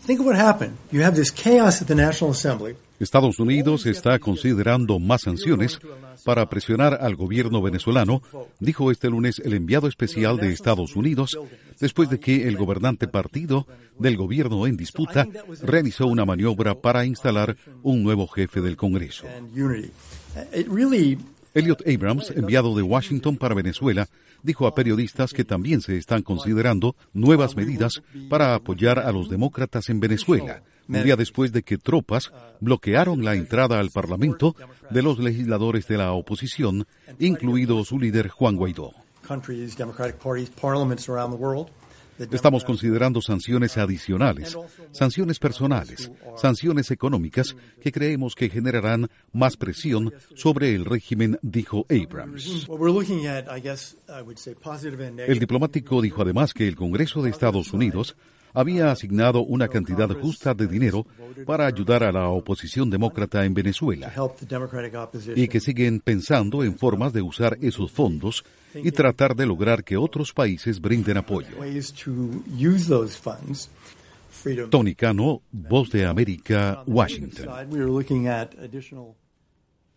Think of what happened. You have this chaos at the National Assembly. Estados Unidos está considerando más sanciones para presionar al gobierno venezolano, dijo este lunes el enviado especial de Estados Unidos, después de que el gobernante partido del gobierno en disputa realizó una maniobra para instalar un nuevo jefe del Congreso. Elliot Abrams, enviado de Washington para Venezuela, dijo a periodistas que también se están considerando nuevas medidas para apoyar a los demócratas en Venezuela, un día después de que tropas bloquearon la entrada al Parlamento de los legisladores de la oposición, incluido su líder Juan Guaidó. Estamos considerando sanciones adicionales, sanciones personales, sanciones económicas que creemos que generarán más presión sobre el régimen, dijo Abrams. El diplomático dijo además que el Congreso de Estados Unidos había asignado una cantidad justa de dinero para ayudar a la oposición demócrata en Venezuela y que siguen pensando en formas de usar esos fondos y tratar de lograr que otros países brinden apoyo. Tony Cano, Voz de América, Washington.